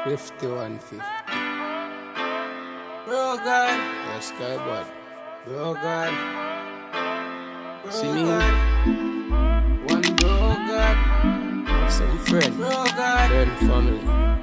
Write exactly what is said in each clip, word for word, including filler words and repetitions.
fifty-one fifty. Bro God, Yes, guy, but bro God, bro see me, God, one bro God, have some friend, bro God, friend family.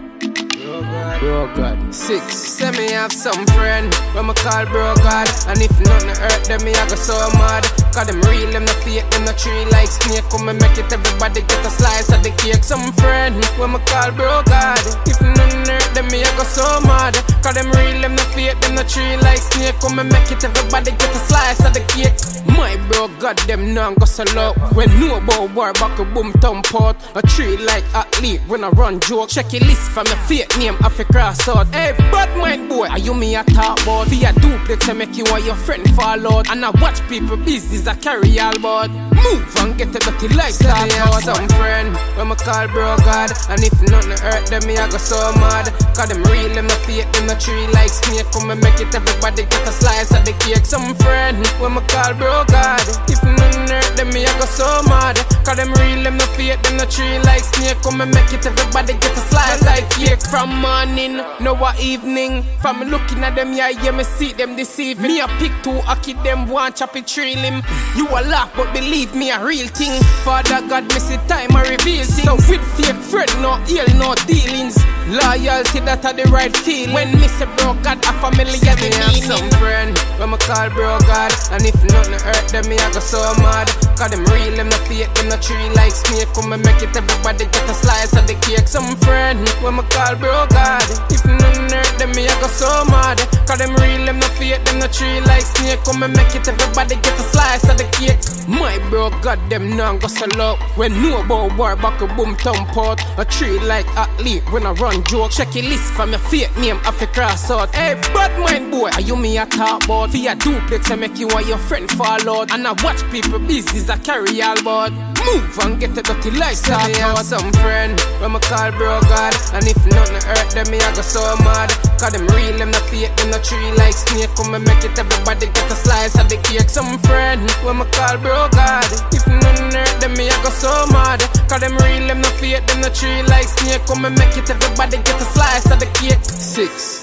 bro God. Bro God, Six, say me have some friend when me call bro God, and if nothing hurt them, me I go so mad. Cause them real, them no fake, them no tree like snake. Come and make it, everybody get a slice of the cake. Some friend when me call bro God, if nothing hurt them, me I go so mad. Cause them real, them no fake, them no tree like snake. Come and make it, everybody get a slice of the cake. My bro God, them now go so low. When no about war, back a boom thumb pot. A tree like athlete when I run joke. Check your list from your fake name, I fi cross out. Hey, bad mind boy, are you me a talk about? Be a duplex and make you and your friend fall out. And I watch people business I carry all about. Move and get a dirty lifestyle. Say me have some friend when me call bro God, and if nothing hurt them, me I go so mad. Cause them real, them no fake, them no tree like snake. Come and make it, everybody get a slice of the cake. Some friend when me call bro God, if nothing hurt them, me I go so mad. Cause them real, them no fake, them no tree like snake. Come and make it, everybody get a slice of the cake. From morning, no a evening. From me looking at them, yeah, yeah, me see them deceiving. Me a pick two, I keep them one chop it tree limb. You a laugh, but believe me a real thing. Father God, me see time I reveal things. So with fake friend, no ill, no dealings. Loyalty, that are the right feeling. When me say bro God, a family get me have some friend when me call bro God, and if nothing hurt them, me I go so mad. Cause them real, them no fake, them no tree like snake. Come and make it, everybody get a slice of the cake. Some friend when me call bro God, if nothing hurt them, me I go so mad. Cause them real, them no fake, them no tree like snake. Come and make it, everybody get a slice of the cake. My bro God, them now go so low. When no about war, back a boom thumb pot. A tree like athlete when I run joke. Check your list from your fake name, I fi cross out. Hey, bad mind boy, are you me a talk about? Fi a duplex and make you and your friend fall out. And I watch people business I carry all about. Move and get a dirty lifestyle. Me have some friend when me call bro God, and if nothing hurt them, me I go so mad. Cause them real, them no fake, them no tree like snake. Come and make it, everybody get a slice of the cake. Some friend when me call bro God, if nothing hurt them, me I go so mad. Cause them real, them no fake, them no tree like snake. Come and make it, everybody get a slice of the cake. Six.